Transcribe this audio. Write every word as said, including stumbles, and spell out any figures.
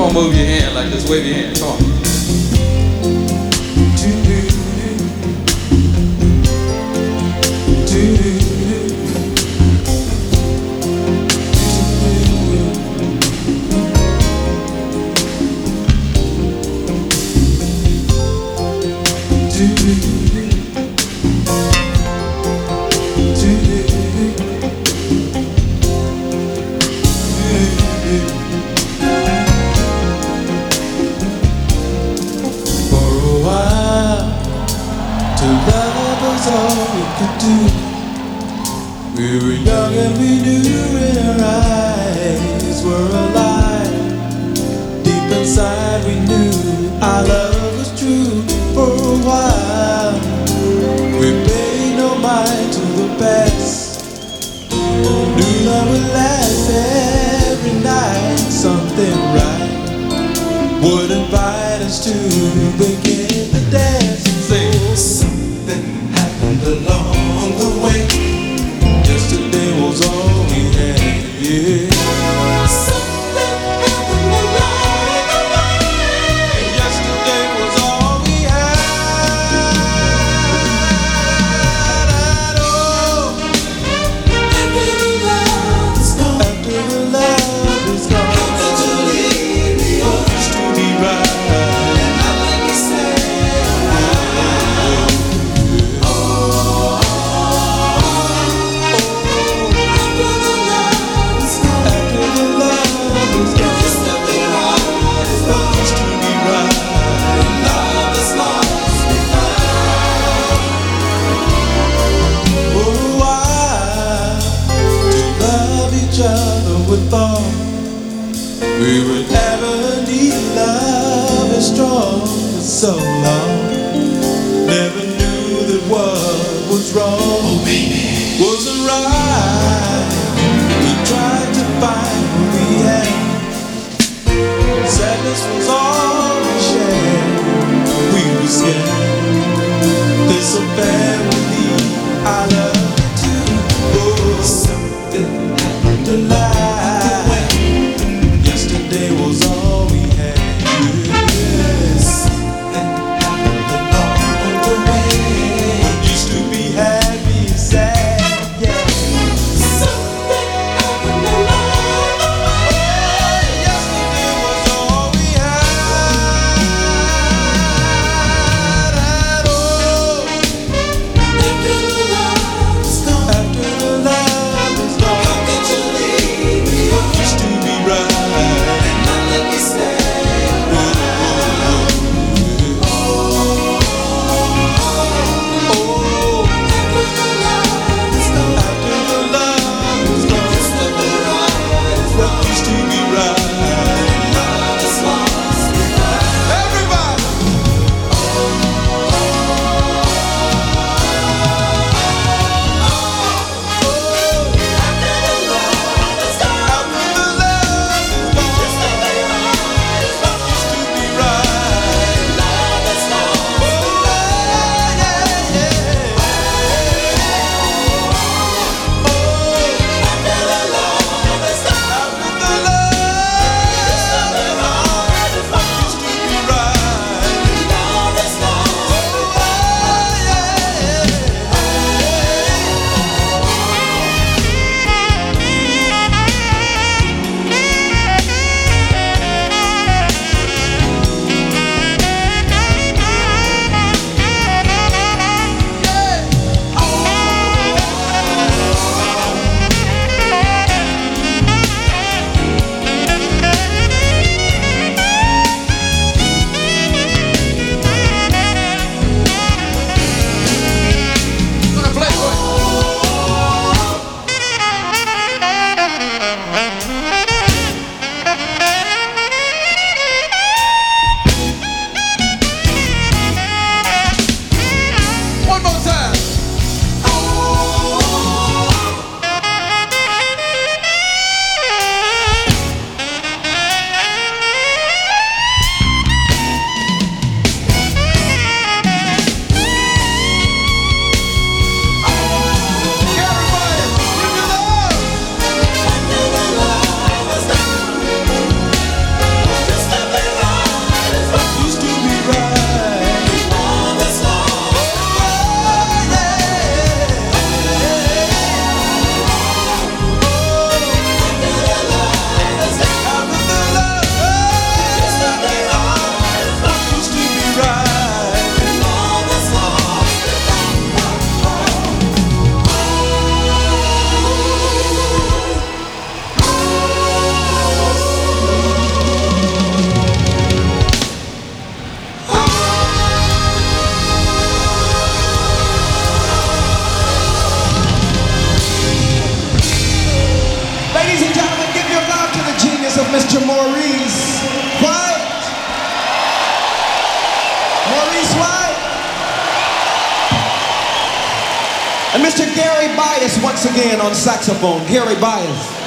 on, move your hand like this. Wave your hand. Come on. All we could do. We were young and we knew in our eyes were alive. Deep inside we knew our love was true. For a while we paid no mind to the past. Knew love would last every night. Something right would invite us to begin the dance. Sing. Something happened along the way. Yesterday was all we had, yeah. Something happened along the way. Yesterday was all we had. And oh, after the love is gone, after the love is gone, how could you leave me on to be right? And I like you say, we would never need love as strong for so long. Never knew that what was wrong, oh, baby, wasn't right. We tried to find what we had. Sadness was all we shared. We were scared. This affair would lead our love to oh, something happened to life. Yesterday was all we had. Yes. Something happened along the way. What used to be happy and sad, yeah. Something happened along the way. Yesterday was all we had. And oh, after the love is gone, after the love is gone, how could you leave? Mister Maurice White. Maurice White. And Mister Gary Bias once again on saxophone. Gary Bias.